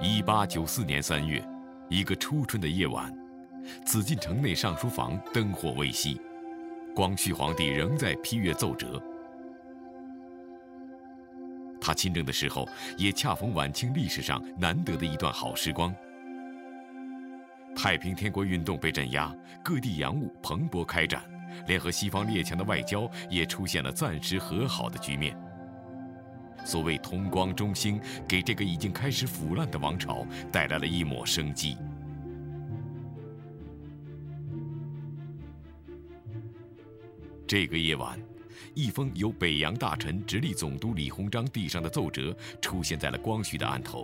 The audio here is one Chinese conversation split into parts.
1894年3月，一个初春的夜晚，紫禁城内上书房灯火未熄，光绪皇帝仍在批阅奏折。他亲政的时候，也恰逢晚清历史上难得的一段好时光。太平天国运动被镇压，各地洋务蓬勃开展，联合西方列强的外交也出现了暂时和好的局面。所谓同光中兴，给这个已经开始腐烂的王朝带来了一抹生机。这个夜晚，一封由北洋大臣直隶总督李鸿章递上的奏折出现在了光绪的案头。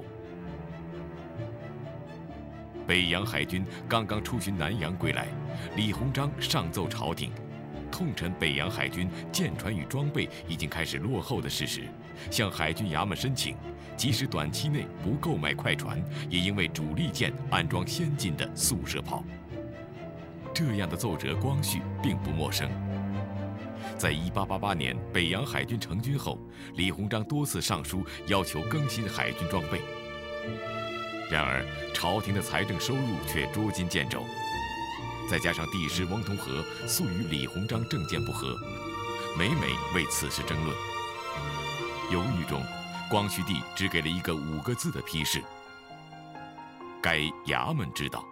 北洋海军刚刚出巡南洋归来，李鸿章上奏朝廷，痛陈北洋海军舰船与装备已经开始落后的事实，向海军衙门申请，即使短期内不购买快船，也应为主力舰安装先进的速射炮。这样的奏折，光绪并不陌生。在1888年北洋海军成军后，李鸿章多次上书要求更新海军装备。然而，朝廷的财政收入却捉襟见肘，再加上帝师翁同龢素与李鸿章政见不合，每为此事争论。犹豫中，光绪帝只给了一个5个字的批示：该衙门知道。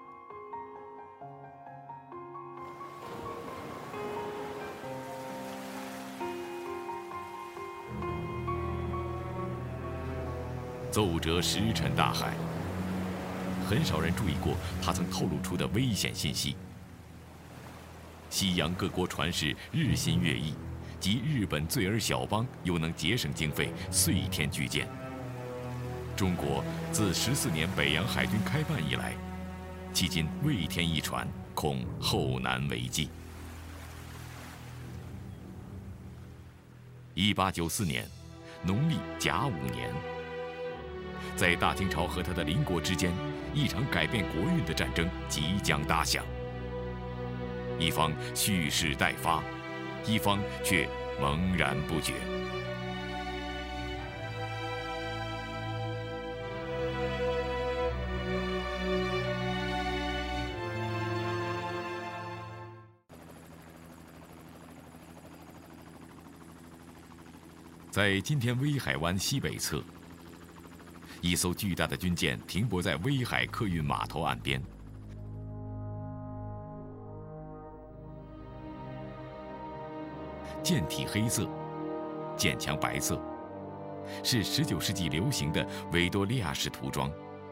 奏折石沉大海，很少人注意过他曾透露出的危险信息。西洋各国船事日新月异，及日本罪而小邦又能节省经费，岁添巨舰。中国自14年北洋海军开办以来，迄今未添一船，恐后难为继。1894年，农历甲午年。在大清朝和他的邻国之间，一场改变国运的战争即将打响。一方蓄势待发，一方却茫然不觉。在今天威海湾西北侧，一艘巨大的军舰停泊在威海客运码头岸边。舰体黑色，舰墙白色，是19世纪流行的维多利亚式涂装。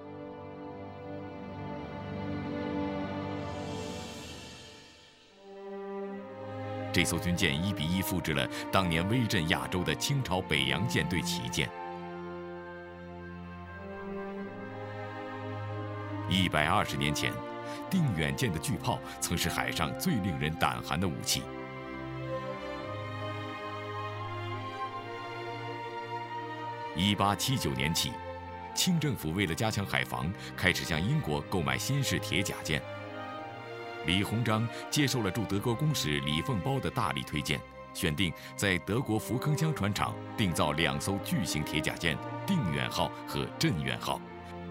这艘军舰1比1复制了当年威震亚洲的清朝北洋舰队旗舰。120年前，定远舰的巨炮曾是海上最令人胆寒的武器。1879年起，清政府为了加强海防，开始向英国购买新式铁甲舰。李鸿章接受了驻德国公使李凤苞的大力推荐，选定在德国福铿锵船厂订造2艘巨型铁甲舰“定远号”和“镇远号”。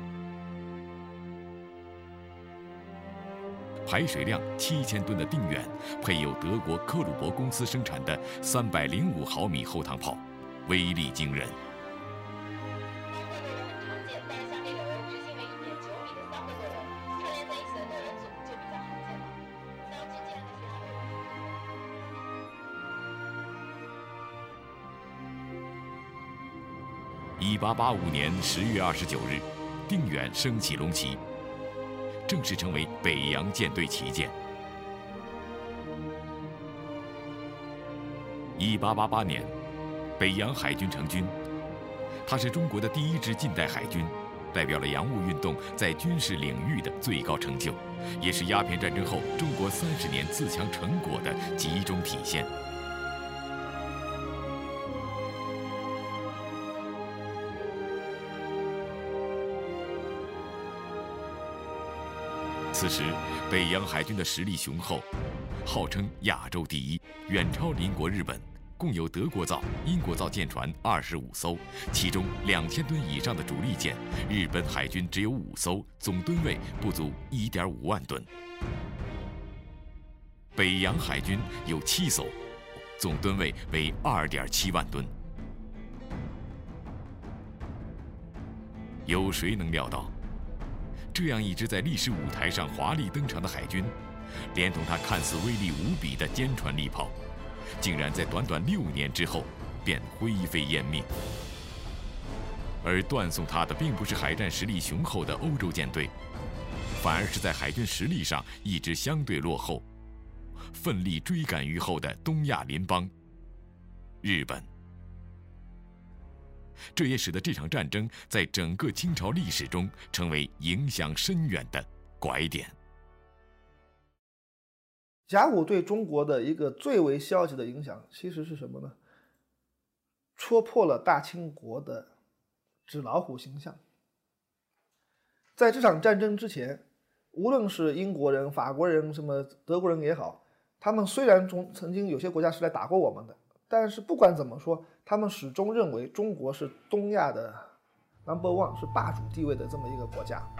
排水量7000吨的定远，配有德国克虏伯公司生产的305毫米后膛炮，威力惊人。1885年10月29日，定远升起龙旗，正式成为北洋舰队旗舰。1888年，北洋海军成军，它是中国的第1支近代海军，代表了洋务运动在军事领域的最高成就，也是鸦片战争后中国30年自强成果的集中体现。此时，北洋海军的实力雄厚，号称亚洲第一，远超邻国日本， 共有德国造、英国造舰船25艘，其中2000吨以上的主力舰，日本海军只有5艘，总吨位不足1.5万吨。北洋海军有7艘，总吨位为2.7万吨。有谁能料到，这样一支在历史舞台上华丽登场的海军，连同它看似威力无比的坚船利炮，竟然在短短6年之后便灰飞烟灭。而断送它的并不是海战实力雄厚的欧洲舰队，反而是在海军实力上一直相对落后、奋力追赶于后的东亚邻邦日本。这也使得这场战争在整个清朝历史中成为影响深远的拐点。 甲午对中国的一个最为消极的影响其实是什么呢？戳破了大清国的纸老虎形象。在这场战争之前，无论是英国人、法国人、什么德国人也好，他们虽然曾经有些国家是来打过我们的，但是不管怎么说，他们始终认为中国是东亚的 No.1， 是霸主地位的这么一个国家。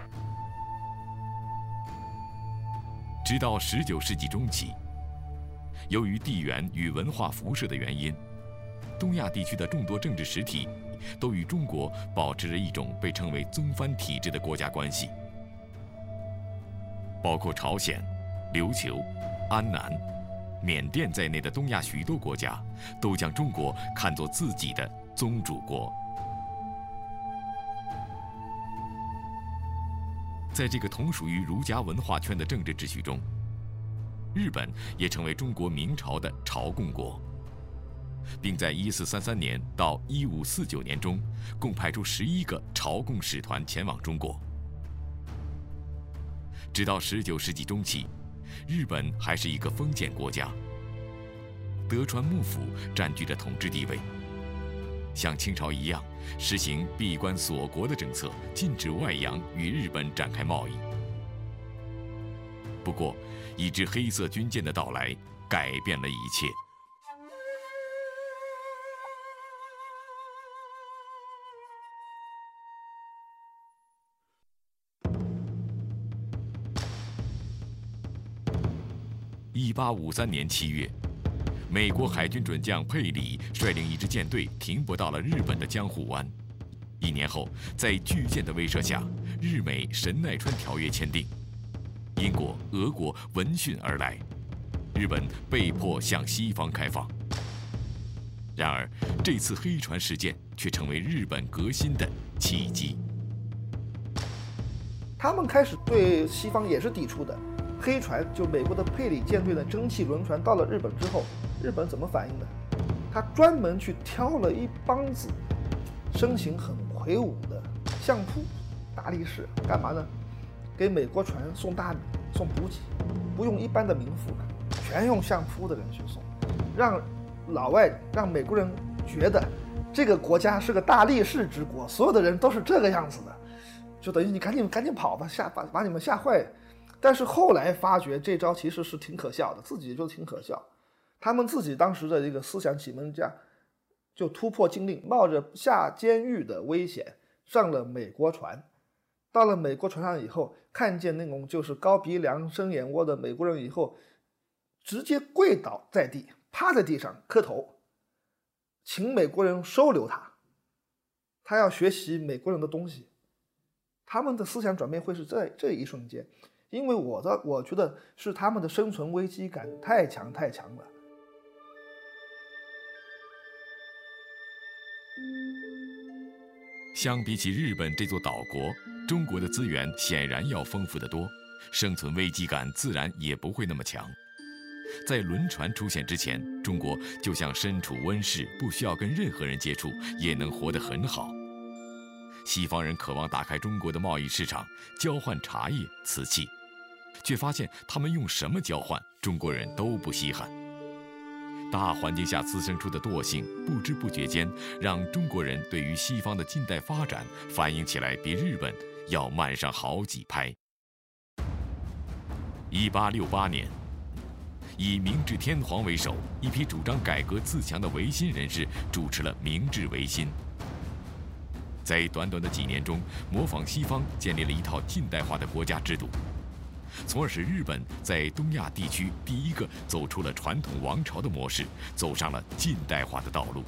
直到19世纪中期，由于地缘与文化辐射的原因，东亚地区的众多政治实体都与中国保持着一种被称为宗藩体制的国家关系，包括朝鲜、琉球、安南、缅甸在内的东亚许多国家都将中国看作自己的宗主国。在这个同属于儒家文化圈的政治秩序中，日本也成为中国明朝的朝贡国，并在1433年到1549年中共派出11个朝贡使团前往中国。直到19世纪中期，日本还是一个封建国家，德川幕府占据着统治地位，像清朝一样实行闭关锁国的政策，禁止外洋与日本展开贸易。不过，一支黑色军舰的到来改变了一切。1853年7月，美国海军准将佩里率领一支舰队停泊到了日本的江户湾。1年后，在巨舰的威慑下，日美神奈川条约签订，英国、俄国闻讯而来，日本被迫向西方开放。然而，这次黑船事件却成为日本革新的契机。 他们开始对西方也是抵触的。黑船就美国的佩里舰队的蒸汽轮船到了日本之后，日本怎么反应的？他专门去挑了一帮子身形很魁梧的相扑大力士，干嘛呢？给美国船送大米、送补给，不用一般的民夫了，全用相扑的人去送，让美国人觉得这个国家是个大力士之国，所有的人都是这个样子的，就等于你赶紧跑吧，把你们吓坏。但是后来发觉这招其实是挺可笑的，自己就挺可笑。他们自己当时的这个思想启蒙家就突破禁令，冒着下监狱的危险上了美国船。到了美国船上以后，看见那种就是高鼻梁深眼窝的美国人以后，直接跪倒在地，趴在地上磕头，请美国人收留他，他要学习美国人的东西。他们的思想转变会是这一瞬间，因为我觉得是他们的生存危机感太强了。 相比起日本这座岛国，中国的资源显然要丰富得多，生存危机感自然也不会那么强。在轮船出现之前，中国就像身处温室，不需要跟任何人接触，也能活得很好。西方人渴望打开中国的贸易市场，交换茶叶、瓷器，却发现他们用什么交换，中国人都不稀罕。大环境下滋生出的惰性，不知不觉间让中国人对于西方的近代发展反应起来比日本要慢上好几拍。1868年， 以明治天皇为首，一批主张改革自强的维新人士主持了明治维新。在短短的几年中，模仿西方建立了一套近代化的国家制度，从而使日本在东亚地区第一个走出了传统王朝的模式，走上了近代化的道路。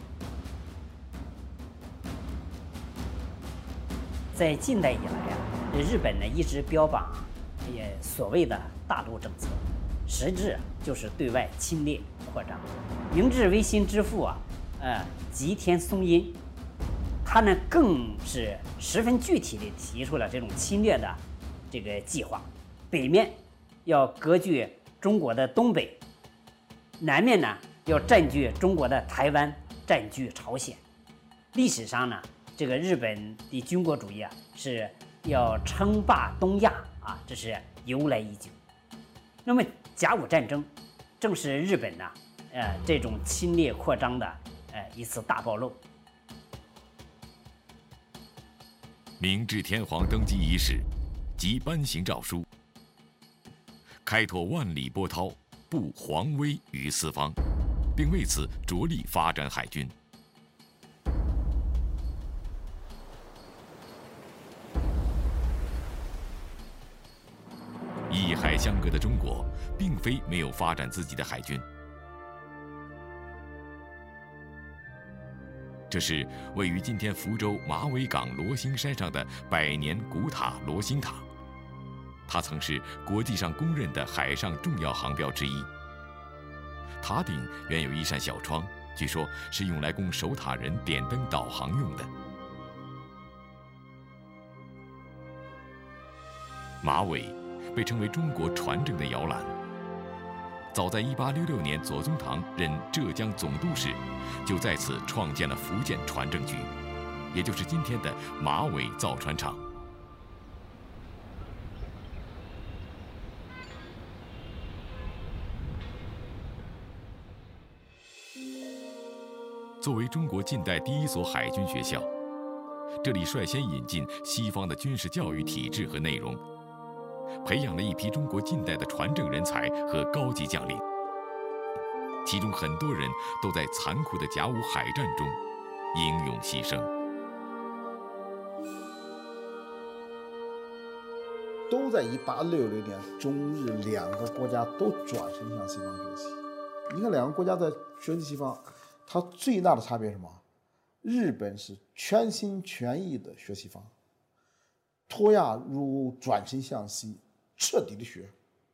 在近代以来日本呢一直标榜所谓的大陆政策，实质就是对外侵略扩张。明治维新之父吉田松阴，他呢更是十分具体地提出了这种侵略的这个计划。北面要割据中国的东北，南面呢要占据中国的台湾，占据朝鲜。历史上呢，这个日本的军国主义是要称霸东亚这是由来已久。那么甲午战争正是日本呢这种侵略扩张的一次大暴露。 明治天皇登基伊始，即颁行诏书，开拓万里波涛，布皇威于四方，并为此着力发展海军。一海相隔的中国，并非没有发展自己的海军。这是位于今天福州马尾港罗星山上的百年古塔罗星塔，它曾是国际上公认的海上重要航标之一。塔顶原有一扇小窗，据说是用来供守塔人点灯导航用的。马尾被称为中国船政的摇篮。早在1866年，左宗棠任浙江总督时，就在此创建了福建船政局，也就是今天的马尾造船厂。作为中国近代第一所海军学校，这里率先引进西方的军事教育体制和内容，培养了一批中国近代的船政人才和高级将领，其中很多人都在残酷的甲午海战中英勇牺牲。 都在1866年，中日两个国家都转身向西方学习。你看两个国家在学习西方，它最大的差别是什么？日本是全心全意的学西方，脱亚入欧转身向西，彻底的学。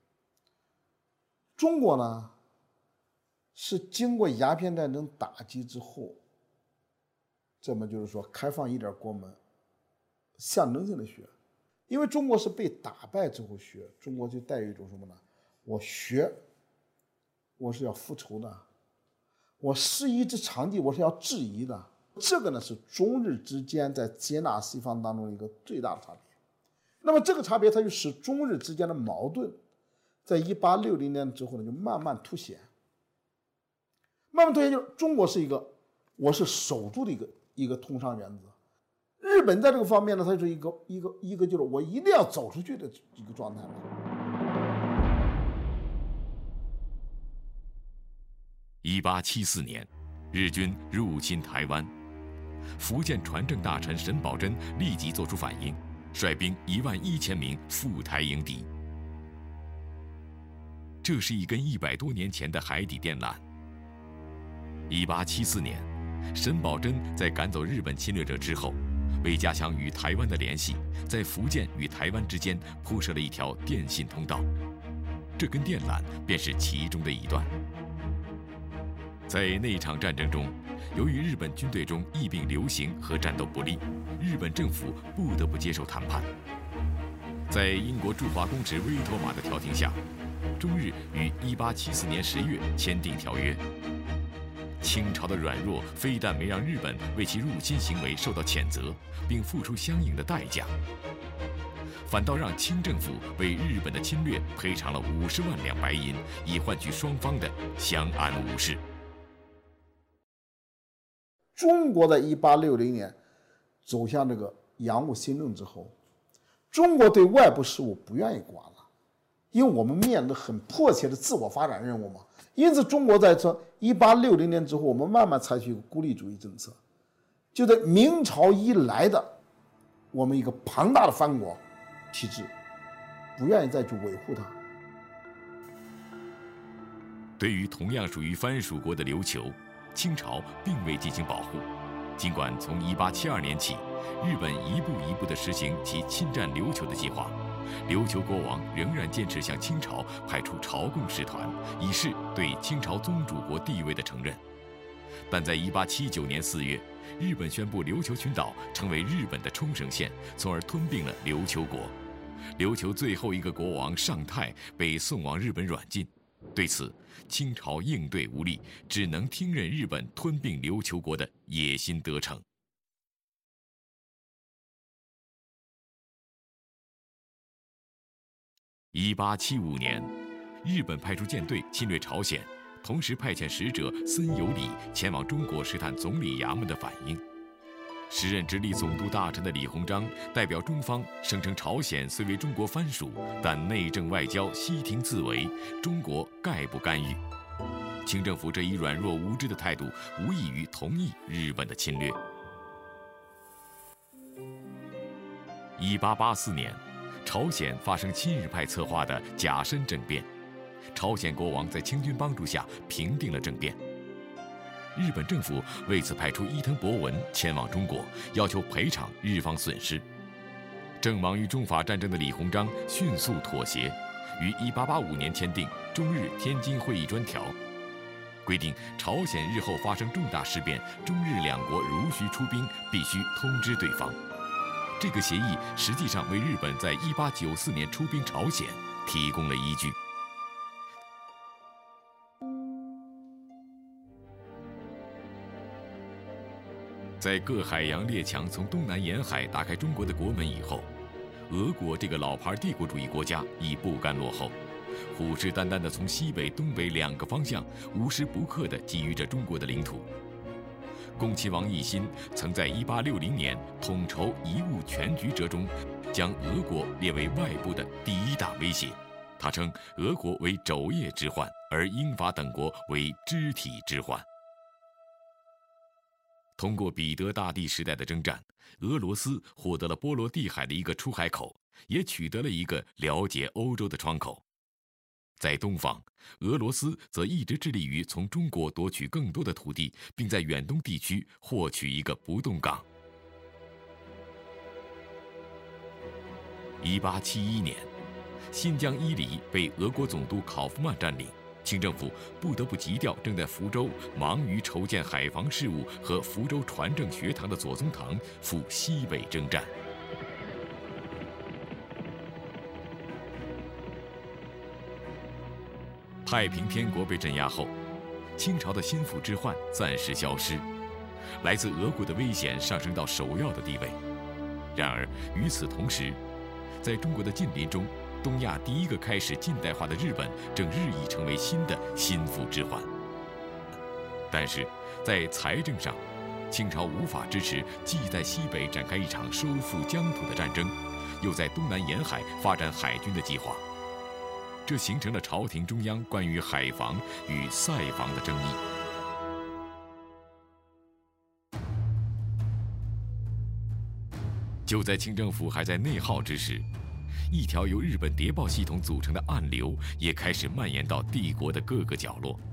中国呢，是经过鸦片战争打击之后，这么就是说开放一点国门，象征性的学。因为中国是被打败之后学，中国就带有一种什么呢？我学，我是要复仇的，我师夷之长技，我是要质疑的。这个呢是中日之间在接纳西方当中一个最大的差别。那么这个差别，它就使中日之间的矛盾，在1860年之后呢，就慢慢凸显。慢慢凸显，就是中国是一个，我是守住的一个通商原则。日本在这个方面呢，它是一个就是我一定要走出去的一个状态了。 1874年，日军入侵台湾，福建船政大臣沈葆桢立即作出反应，率兵11000名赴台迎敌。这是一根100多年前的海底电缆。1874年，沈葆桢在赶走日本侵略者之后，为加强与台湾的联系，在福建与台湾之间铺设了一条电信通道，这根电缆便是其中的一段。在那场战争中，由于日本军队中疫病流行和战斗不利，日本政府不得不接受谈判。在英国驻华公使威妥玛的调停下，中日于1874年10月签订条约。清朝的软弱非但没让日本为其入侵行为受到谴责，并付出相应的代价，反倒让清政府为日本的侵略赔偿了50万两白银，以换取双方的相安无事。 中国在1860年走向这个洋务新政之后，中国对外部事务不愿意管了， 因为我们面临很迫切的自我发展任务嘛。因此，中国在这1860年之后，我们慢慢采取一个孤立主义政策，就在明朝以来的我们一个庞大的藩国体制，不愿意再去维护它。 对于同样属于藩属国的琉球，清朝并未进行保护。尽管从1872年起，日本一步一步地实行其侵占琉球的计划，琉球国王仍然坚持向清朝派出朝贡使团，以示对清朝宗主国地位的承认。但在1879年4月，日本宣布琉球群岛成为日本的冲绳县，从而吞并了琉球国。琉球最后一个国王尚泰被送往日本软禁。对此，清朝应对无力，只能听任日本吞并琉球国的野心得逞。1875年，日本派出舰队侵略朝鲜，同时派遣使者森有礼前往中国试探总理衙门的反应。时任直隶总督大臣的李鸿章代表中方声称，朝鲜虽为中国藩属，但内政外交悉听自为，中国概不干预。清政府这一软弱无知的态度，无异于同意日本的侵略。1884年，朝鲜发生亲日派策划的甲申政变，朝鲜国王在清军帮助下平定了政变。日本政府为此派出伊藤博文前往中国，要求赔偿日方损失。正忙于中法战争的李鸿章迅速妥协，于1885年签订《中日天津会议专条》，规定朝鲜日后发生重大事变，中日两国如需出兵，必须通知对方。这个协议实际上为日本在1894年出兵朝鲜提供了依据。在各海洋列强从东南沿海打开中国的国门以后，俄国这个老牌帝国主义国家已不甘落后，虎视眈眈地从西北、东北两个方向无时不刻地觊觎着中国的领土。恭亲王奕欣曾在1860年统筹贻误全局折中，将俄国列为外部的第一大威胁。他称俄国为肘腋之患，而英法等国为肢体之患。通过彼得大帝时代的征战，俄罗斯获得了波罗的海的一个出海口，也取得了一个了解欧洲的窗口。在东方，俄罗斯则一直致力于从中国夺取更多的土地，并在远东地区获取一个不动港。1871年，新疆伊犁被俄国总督考夫曼占领，清政府不得不急调正在福州忙于筹建海防事务和福州传政学堂的左宗棠赴西北征战。太平天国被镇压后，清朝的心腹之患暂时消失，来自俄国的危险上升到首要的地位。然而与此同时，在中国的近邻中，东亚第一个开始近代化的日本正日益成为新的心腹之患。但是在财政上，清朝无法支持既在西北展开一场收复疆土的战争，又在东南沿海发展海军的计划，这形成了朝廷中央关于海防与塞防的争议。就在清政府还在内耗之时，一条由日本谍报系统组成的暗流也开始蔓延到帝国的各个角落。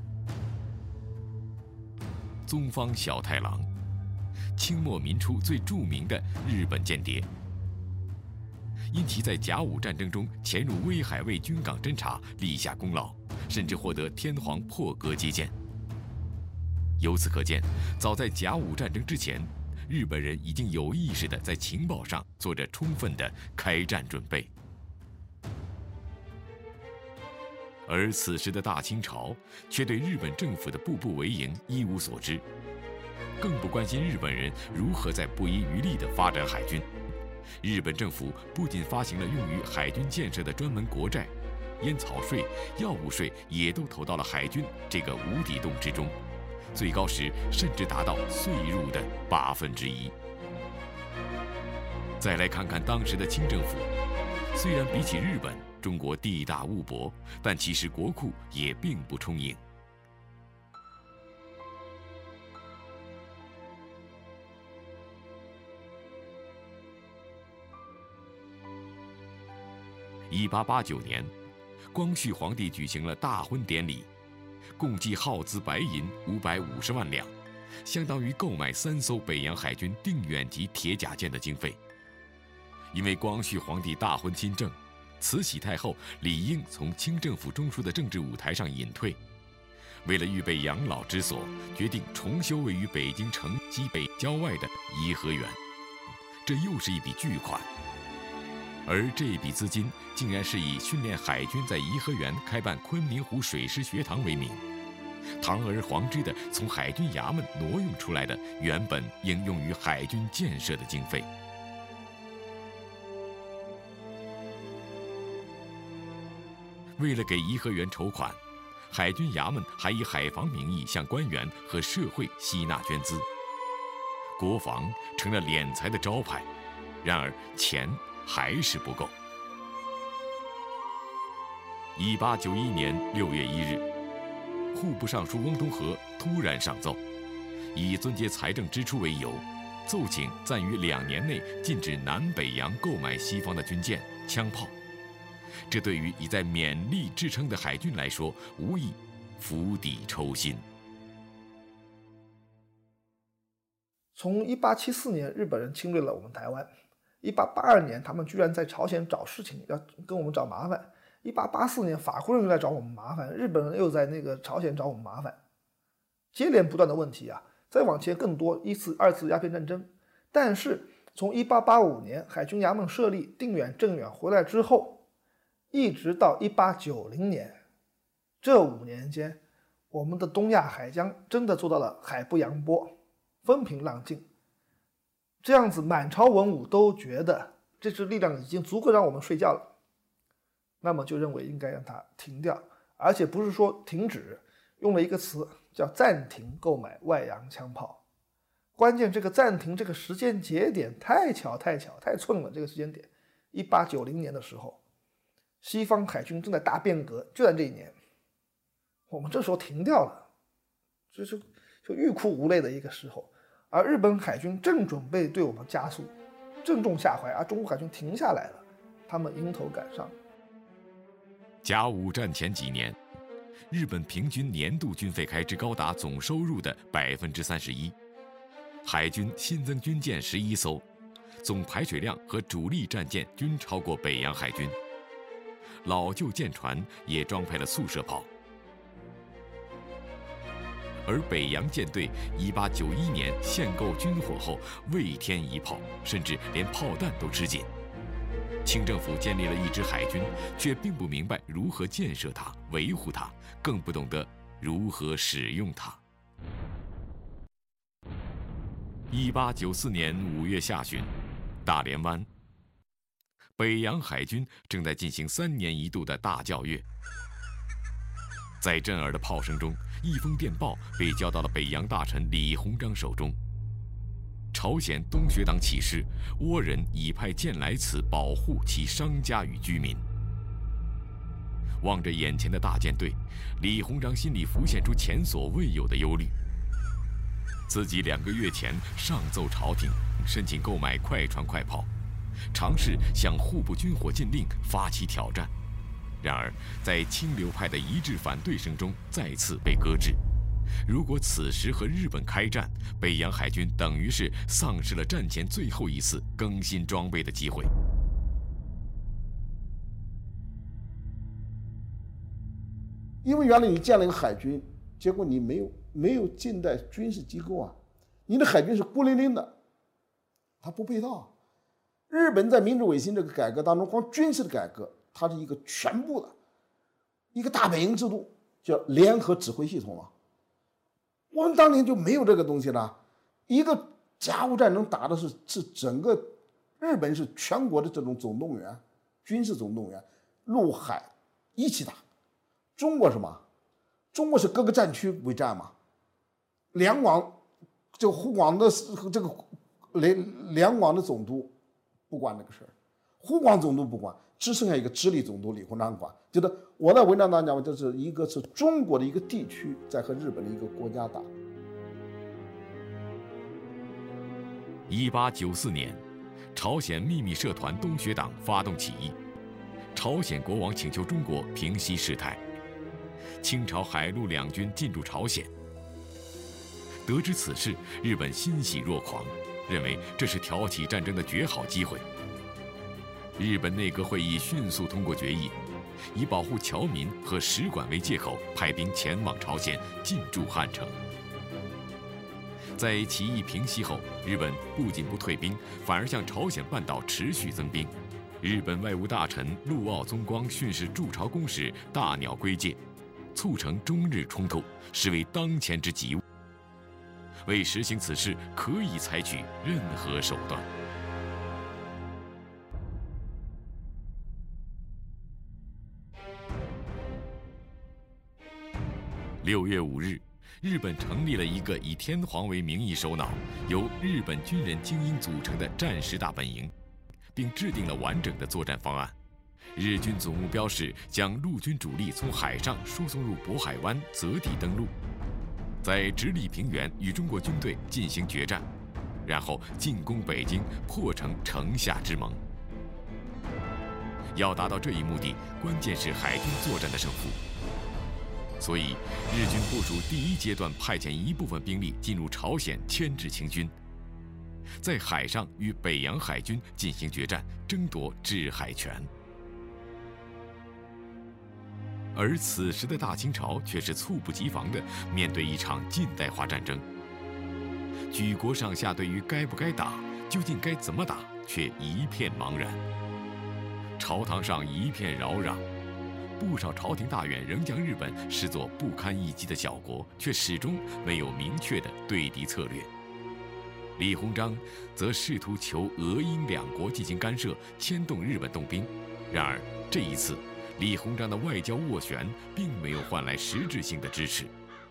宗方小太郎，清末民初最著名的日本间谍，因其在甲午战争中潜入威海卫军港侦察立下功劳，甚至获得天皇破格接见。由此可见，早在甲午战争之前，日本人已经有意识地在情报上做着充分的开战准备。而此时的大清朝却对日本政府的步步为营一无所知，更不关心日本人如何在不遗余力地发展海军。日本政府不仅发行了用于海军建设的专门国债，烟草税、药物税也都投到了海军这个无底洞之中，最高时甚至达到税入的1/8。再来看看当时的清政府， 虽然比起日本，中国地大物博，但其实国库也并不充盈。1889年，光绪皇帝举行了大婚典礼，共计耗资白银550万两，相当于购买3艘北洋海军定远级铁甲舰的经费。因为光绪皇帝大婚亲政，慈禧太后理应从清政府中枢的政治舞台上隐退。为了预备养老之所，决定重修位于北京城西北郊外的颐和园，这又是一笔巨款。而这笔资金竟然是以训练海军在颐和园开办昆明湖水师学堂为名，堂而皇之的从海军衙门挪用出来的原本应用于海军建设的经费。为了给颐和园筹款，海军衙门还以海防名义向官员和社会吸纳捐资，国防成了敛财的招牌。然而钱还是不够。1891年6月1日，户部尚书翁同龢突然上奏，以遵节财政支出为由，奏请暂于2年内禁止南北洋购买西方的军舰、枪炮。这对于已在勉力支撑的海军来说，无疑釜底抽薪。 从1874年日本人侵略了我们台湾，1882年他们居然在朝鲜找事情，要跟我们找麻烦。1884年法国人又来找我们麻烦，日本人又在那个朝鲜找我们麻烦，接连不断的问题啊！再往前更多，1次、2次鸦片战争。但是从1885年海军衙门设立、定远、镇远回来之后，一直到1890年，这5年间，我们的东亚海疆真的做到了海不扬波，风平浪静。这样子满朝文武都觉得这支力量已经足够让我们睡觉了，那么就认为应该让它停掉，而且不是说停止，用了一个词叫暂停购买外洋枪炮。关键这个暂停这个时间节点太巧太寸了，这个时间点1890年的时候，西方海军正在大变革，就在这一年，我们这时候停掉了，就欲哭无泪的一个时候。而日本海军正准备对我们加速，正中下怀，而中国海军停下来了，他们迎头赶上。 甲午战前几年，日本平均年度军费开支高达总收入的31%，海军新增军舰11艘，总排水量和主力战舰均超过北洋海军，老旧舰船也装配了速射炮。而北洋舰队1891年限购军火后，未添一炮，甚至连炮弹都吃紧。清政府建立了一支海军，却并不明白如何建设它、维护它，更不懂得如何使用它。1894年5月下旬，大连湾，北洋海军正在进行3年1度的大校阅。在震耳的炮声中，一封电报被交到了北洋大臣李鸿章手中。朝鲜东学党启示，倭人已派舰来此保护其商家与居民。望着眼前的大舰队，李鸿章心里浮现出前所未有的忧虑。自己2个月前上奏朝廷，申请购买快船快炮，尝试向户部军火禁令发起挑战。然而，在清流派的一致反对声中，再次被搁置。如果此时和日本开战，北洋海军等于是丧失了战前最后一次更新装备的机会。 因为原来你建了一个海军，结果你没有近代军事机构啊，你的海军是孤零零的，它不配套。日本在明治维新这个改革当中，光军事的改革，它是一个全部的一个大本营制度，叫联合指挥系统啊。我们当年就没有这个东西了。一个甲午战争打的是整个日本是全国的这种总动员，军事总动员，陆海一起打。中国什么？中国是各个战区为战嘛。两广这个湖广的这个两广的总督不管这个事儿，湖广总督不管。 只剩下一个直隶总督李鸿章管。就是我在文章当中讲，这是一个是中国的一个地区在和日本的一个国家打。 1894年，朝鲜秘密社团东学党发动起义，朝鲜国王请求中国平息事态，清朝海陆两军进驻朝鲜。得知此事，日本欣喜若狂，认为这是挑起战争的绝好机会。日本内阁会议迅速通过决议，以保护侨民和使馆为借口，派兵前往朝鲜，进驻汉城。在起义平息后，日本不仅不退兵，反而向朝鲜半岛持续增兵。日本外务大臣陆奥宗光训示驻朝公使大鸟圭介，促成中日冲突，视为当前之急务。为实行此事，可以采取任何手段。6月5日，日本成立了一个以天皇为名义首脑、由日本军人精英组成的战时大本营，并制定了完整的作战方案。日军总目标是将陆军主力从海上输送入渤海湾，择地登陆，在直隶平原与中国军队进行决战，然后进攻北京，破成城下之盟。要达到这一目的，关键是海军作战的胜负。所以，日军部署第一阶段派遣一部分兵力进入朝鲜牵制清军，在海上与北洋海军进行决战，争夺制海权。而此时的大清朝却是猝不及防地面对一场近代化战争，举国上下对于该不该打、究竟该怎么打，却一片茫然。朝堂上一片扰攘。不少朝廷大员仍将日本视作不堪一击的小国，却始终没有明确的对敌策略。李鸿章则试图求俄英两国进行干涉，牵动日本动兵。然而这一次，李鸿章的外交斡旋并没有换来实质性的支持。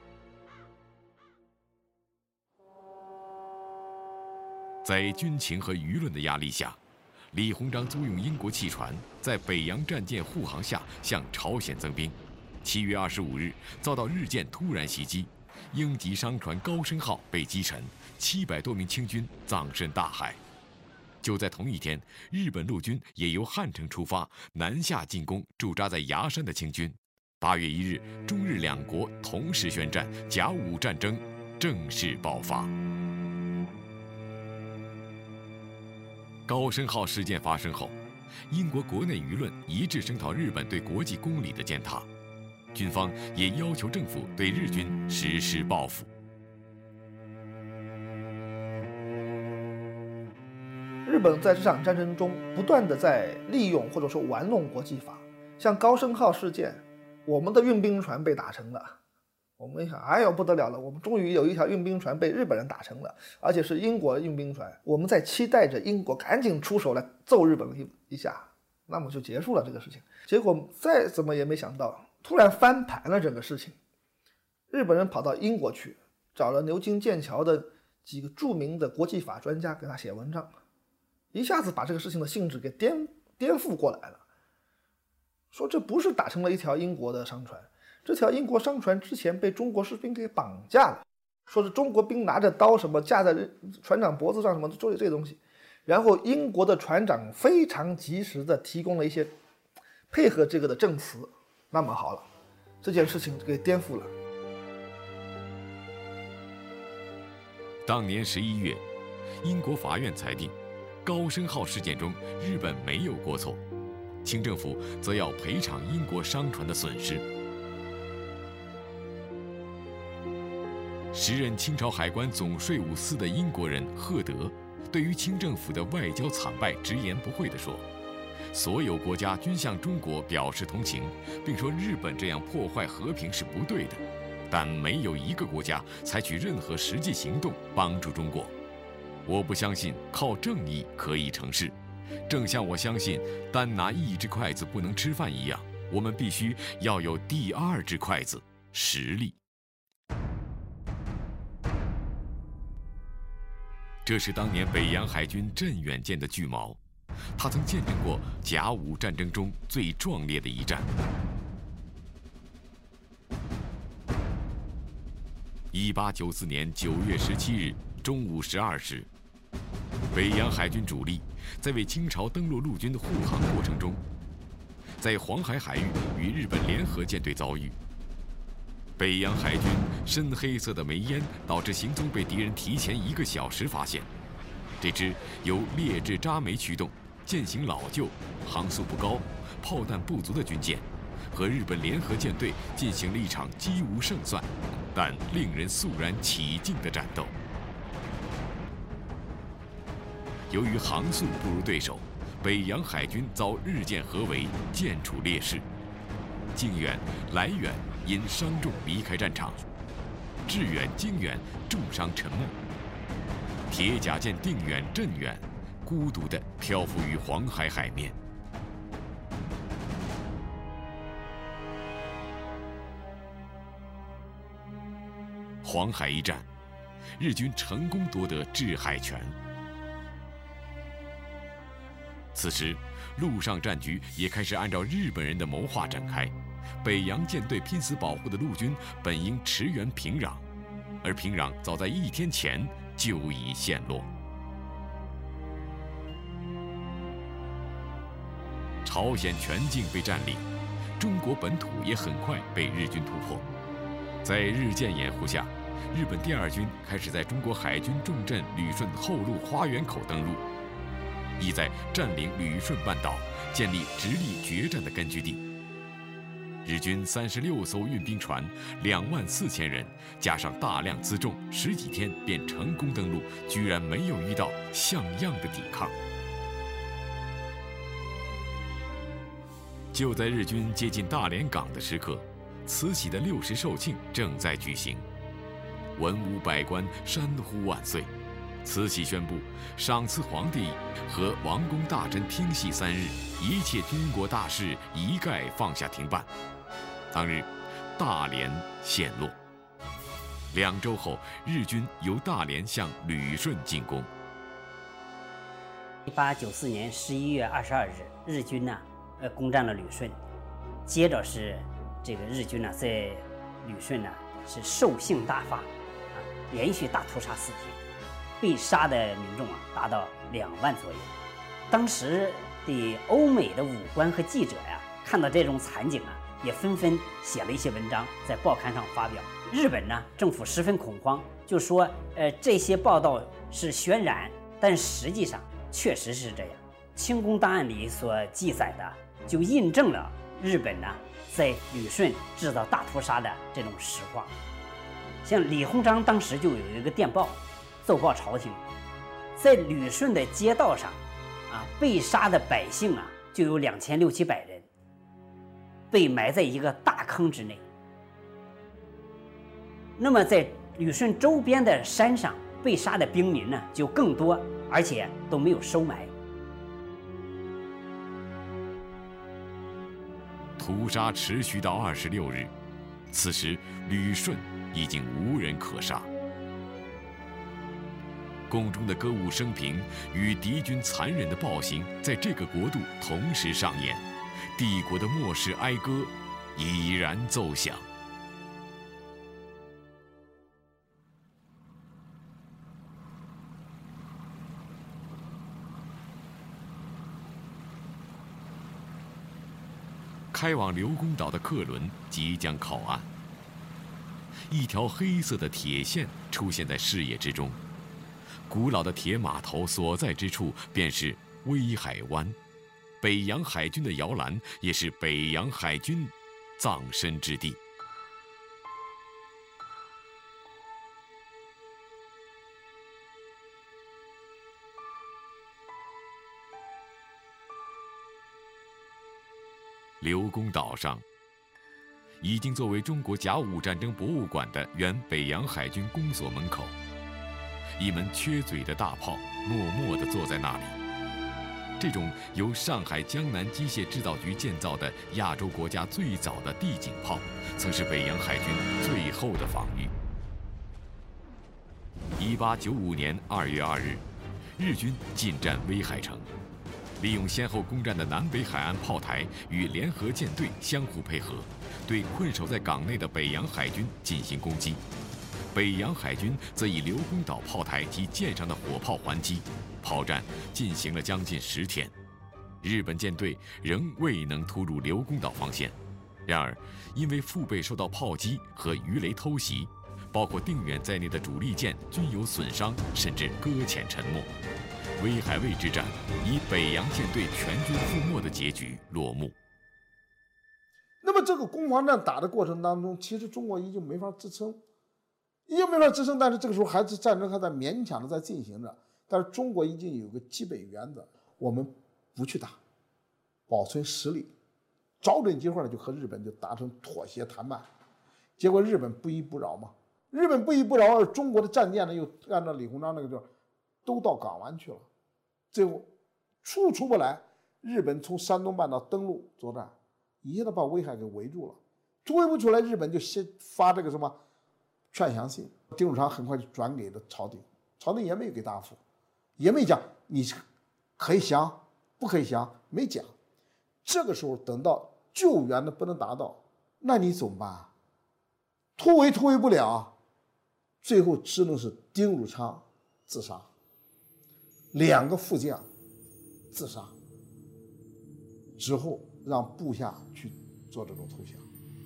在军情和舆论的压力下，李鸿章租用英国汽船，在北洋战舰护航下向朝鲜增兵。7月25日，遭到日舰突然袭击，英籍商船高升号被击沉，700多名清军葬身大海。就在同一天，日本陆军也由汉城出发，南下进攻驻扎在崖山的清军。8月1日，中日两国同时宣战，甲午战争正式爆发。高升号事件发生后，英国国内舆论一致声讨日本对国际公理的践踏，军方也要求政府对日军实施报复。 日本在这场战争中不断地在利用或者说玩弄国际法，像高升号事件，我们的运兵船被打沉了。我们一想，哎呦不得了了，我们终于有一条运兵船被日本人打沉了，而且是英国运兵船。我们在期待着英国赶紧出手来揍日本一下，那么就结束了这个事情。结果再怎么也没想到，突然翻盘了整个事情。日本人跑到英国去，找了牛津、剑桥的几个著名的国际法专家给他写文章，一下子把这个事情的性质给颠覆过来了。说这不是打成了一条英国的商船，这条英国商船之前被中国士兵给绑架了，说是中国兵拿着刀什么架在船长脖子上什么做这些东西，然后英国的船长非常及时的提供了一些配合这个的证词，那么好了，这件事情给颠覆了。 当年11月，英国法院裁定，高升号事件中日本没有过错，清政府则要赔偿英国商船的损失。时任清朝海关总税务司的英国人赫德，对于清政府的外交惨败直言不讳地说：“所有国家均向中国表示同情，并说日本这样破坏和平是不对的，但没有一个国家采取任何实际行动帮助中国。我不相信靠正义可以成事，正像我相信单拿一只筷子不能吃饭一样，我们必须要有第二只筷子——实力。”这是当年北洋海军镇远舰的巨锚， 他曾见证过甲午战争中最壮烈的一战。1894年9月17日中午12时，北洋海军主力在为清朝登陆陆军的护航过程中，在黄海海域与日本联合舰队遭遇。北洋海军深黑色的煤烟导致行踪被敌人提前1个小时发现。这支由劣质渣煤驱动、舰型老旧、航速不高、炮弹不足的军舰，和日本联合舰队进行了一场几无胜算，但令人肃然起敬的战斗。由于航速不如对手，北洋海军遭日舰合围，舰处劣势。靖远、来远因伤重离开战场，致远、经远重伤沉没。铁甲舰定远、镇远孤独地漂浮于黄海海面。黄海一战，日军成功夺得制海权。此时，陆上战局也开始按照日本人的谋划展开。北洋舰队拼死保护的陆军本应驰援平壤，而平壤早在1天前就已陷落。朝鲜全境被占领，中国本土也很快被日军突破。在日舰掩护下，日本第2军开始在中国海军重镇旅顺后路花园口登陆，意在占领旅顺半岛，建立直隶决战的根据地。日军36艘运兵船，24000人，加上大量辎重，10几天便成功登陆，居然没有遇到像样的抵抗。就在日军接近大连港的时刻，慈禧的60寿庆正在举行，文武百官山呼万岁。慈禧宣布，赏赐皇帝和王公大臣听戏3日，一切军国大事一概放下停办。当日，大连陷落。2周后，日军由大连向旅顺进攻。 1894年11月22日，日军呢，攻占了旅顺。接着是这个日军呢，在旅顺呢是兽性大发，连续大屠杀4天。被杀的民众达到2万左右。当时的欧美的武官和记者看到这种惨景也纷纷写了一些文章在报刊上发表。日本呢，政府十分恐慌，就说这些报道是渲染，但实际上确实是这样。清宫档案里所记载的，就印证了日本呢在旅顺制造大屠杀的这种实话。像李鸿章当时就有一个电报奏报朝廷，在旅顺的街道上，被杀的百姓就有2600-700人，被埋在一个大坑之内。那么在旅顺周边的山上被杀的兵民呢就更多，而且都没有收埋。 屠杀持续到26日，此时旅顺已经无人可杀。宫中的歌舞升平与敌军残忍的暴行在这个国度同时上演，帝国的末世哀歌已然奏响。开往刘公岛的客轮即将靠岸，一条黑色的铁线出现在视野之中。古老的铁码头所在之处便是威海湾，北洋海军的摇篮，也是北洋海军葬身之地。刘公岛上，已经作为中国甲午战争博物馆的原北洋海军公所门口，一门缺嘴的大炮默默地坐在那里。这种由上海江南机械制造局建造的亚洲国家最早的地井炮，曾是北洋海军最后的防御。1895年2月2日，日军进占威海城。 利用先后攻占的南北海岸炮台与联合舰队相互配合，对困守在港内的北洋海军进行攻击。北洋海军则以刘公岛炮台及舰上的火炮还击，炮战进行了将近10天。日本舰队仍未能突入刘公岛防线。然而，因为腹背受到炮击和鱼雷偷袭，包括定远在内的主力舰均有损伤，甚至搁浅沉没。威海卫之战以北洋舰队全军覆没的结局落幕。 那么这个攻防战打的过程当中，其实中国已经没法支撑，但是这个时候战争还在勉强的在进行着。但是中国已经有个基本原则，我们不去打，保存实力，找准机会呢就和日本就达成妥协谈判。结果日本不依不饶嘛，而中国的战舰呢又按照李鸿章那个就都到港湾去了，最后出不来。日本从山东半岛登陆作战，一下子把威海给围住了，围不出来，日本就先发这个什么劝降信，丁汝昌很快就转给了朝廷，朝廷也没有给答复，也没讲你可以降不可以降，没讲。这个时候等到救援的不能达到，那你怎么办？突围不了，最后只能是丁汝昌自杀，2个副将自杀之后，让部下去做这种投降。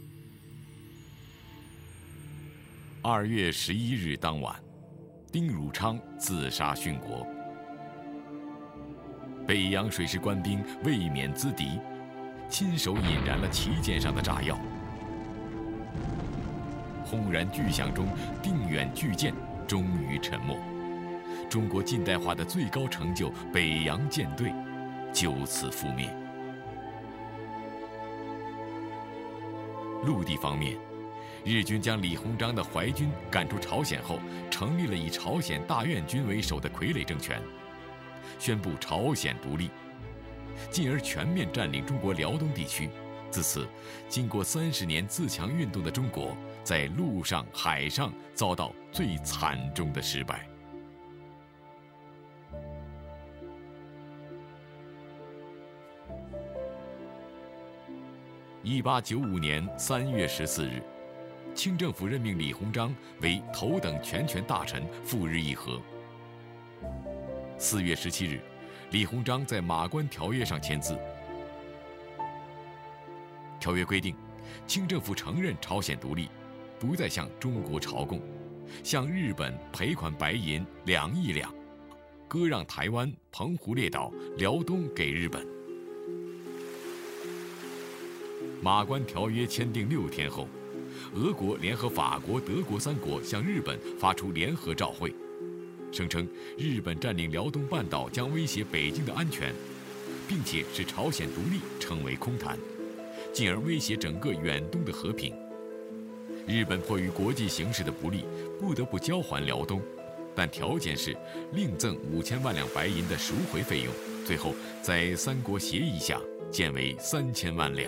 2月11日当晚，丁汝昌自杀殉国。北洋水师官兵卫冕资敌，亲手引燃了旗舰上的炸药。轰然巨响中，定远巨舰终于沉没。中国近代化的最高成就——北洋舰队，就此覆灭。陆地方面，日军将李鸿章的淮军赶出朝鲜后，成立了以朝鲜大院军为首的傀儡政权，宣布朝鲜独立，进而全面占领中国辽东地区。自此，经过30年自强运动的中国，在陆上、海上遭到最惨重的失败。1895年3月14日，清政府任命李鸿章为头等全权大臣，赴日议和。4月17日，李鸿章在马关条约上签字。条约规定，清政府承认朝鲜独立，不再向中国朝贡，向日本赔款白银2亿两，割让台湾、澎湖列岛、辽东给日本。马关条约签订6天后，俄国联合法国、德国3国向日本发出联合照会，声称日本占领辽东半岛将威胁北京的安全，并且使朝鲜独立成为空谈，进而威胁整个远东的和平。日本迫于国际形势的不利，不得不交还辽东，但条件是另赠5000万两白银的赎回费用，最后在3国协议下减为3000万两。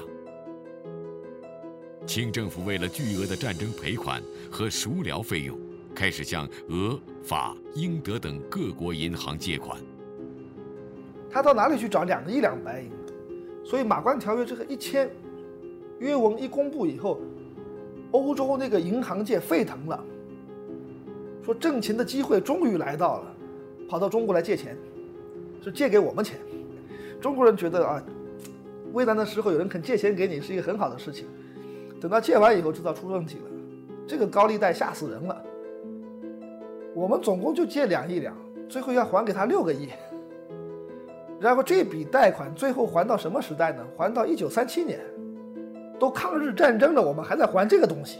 清政府为了巨额的战争赔款和赎辽费用，开始向俄、法、英、德等各国银行借款。 他到哪里去找2亿两白银？所以马关条约这个一签，约文一公布以后，欧洲那个银行界沸腾了，说挣钱的机会终于来到了，跑到中国来借钱，是借给我们钱。中国人觉得啊，危难的时候有人肯借钱给你是一个很好的事情。等到借完以后知道出问题了，这个高利贷吓死人了。我们总共就借2亿两，最后要还给他6个亿。然后这笔贷款最后还到什么时代呢？还到1937年，都抗日战争了，我们还在还这个东西。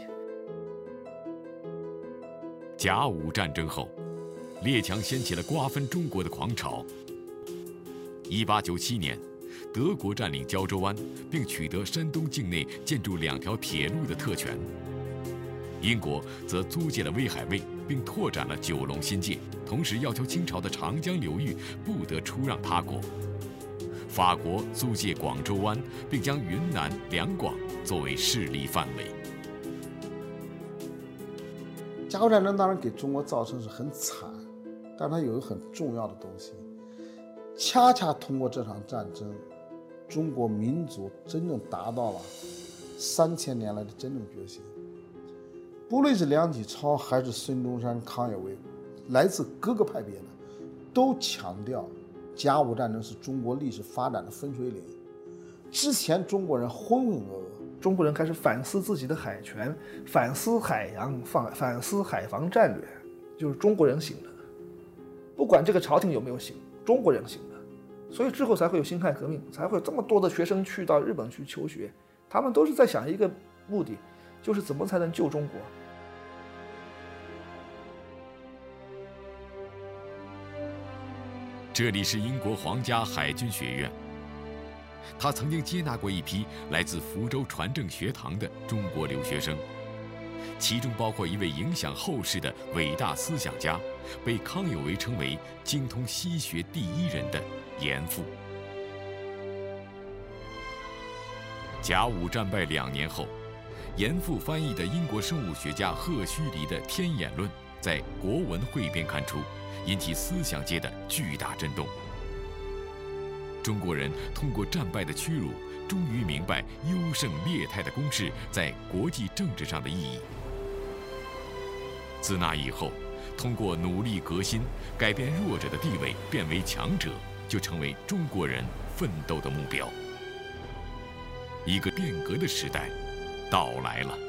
甲午战争后，列强掀起了瓜分中国的狂潮。1897年，德国占领胶州湾，并取得山东境内建筑2条铁路的特权。英国则租借了威海卫，并拓展了九龙新界，同时要求清朝的长江流域不得出让他国。法国租借广州湾，并将云南、两广作为势力范围。 甲午战争当然给中国造成是很惨，但它有一个很重要的东西， 恰恰通过这场战争，中国民族真正达到了3000年来的真正觉醒。不论是梁启超还是孙中山、康有为，来自各个派别的，都强调甲午战争是中国历史发展的分水岭。之前中国人浑浑噩噩， 中国人开始反思自己的海权，反思海洋，反思海防战略，就是中国人醒了。不管这个朝廷有没有醒，中国人醒了。所以之后才会有辛亥革命，才会有这么多的学生去到日本去求学，他们都是在想一个目的，就是怎么才能救中国。 这里是英国皇家海军学院，他曾经接纳过一批来自福州传政学堂的中国留学生，其中包括一位影响后世的伟大思想家，被康有为称为精通西学第一人的严复。甲午战败2年后，严复翻译的英国生物学家赫胥黎的《天演论》在《国文汇编》刊出，引起思想界的巨大震动。中国人通过战败的屈辱，终于明白优胜劣汰的公式在国际政治上的意义。自那以后，通过努力革新，改变弱者的地位，变为强者，就成为中国人奋斗的目标。一个变革的时代到来了。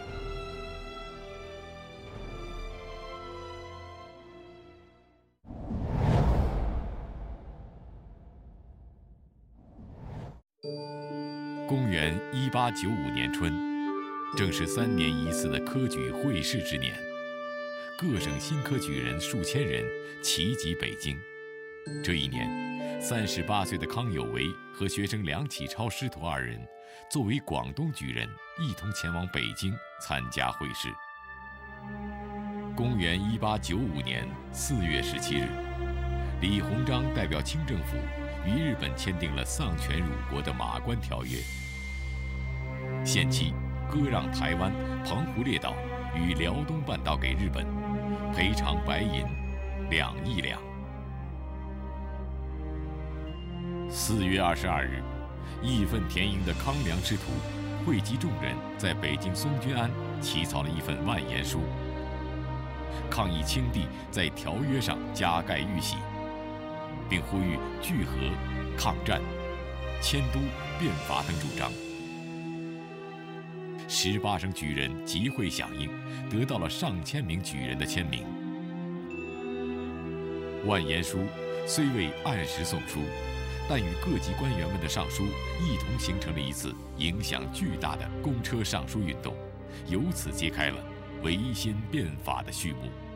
公元1895年春，正是3年一次的科举会试之年，各省新科举人数千人齐集北京。这一年，38岁的康有为和学生梁启超师徒2人，作为广东举人，一同前往北京参加会试。公元1895年4月17日，李鸿章代表清政府与日本签订了丧权辱国的《马关条约》，限期割让台湾、澎湖列岛与辽东半岛给日本，赔偿白银2亿两。4月22日，义愤填膺的康梁师徒汇集众人，在北京松均庵起草了一份万言书，抗议清帝在条约上加盖玉玺，并呼吁聚和、抗战、迁都、变法等主张。18省举人集会响应，得到了上千名举人的签名。万言书虽未按时送出，但与各级官员们的上书一同形成了一次影响巨大的公车上书运动，由此揭开了维新变法的序幕。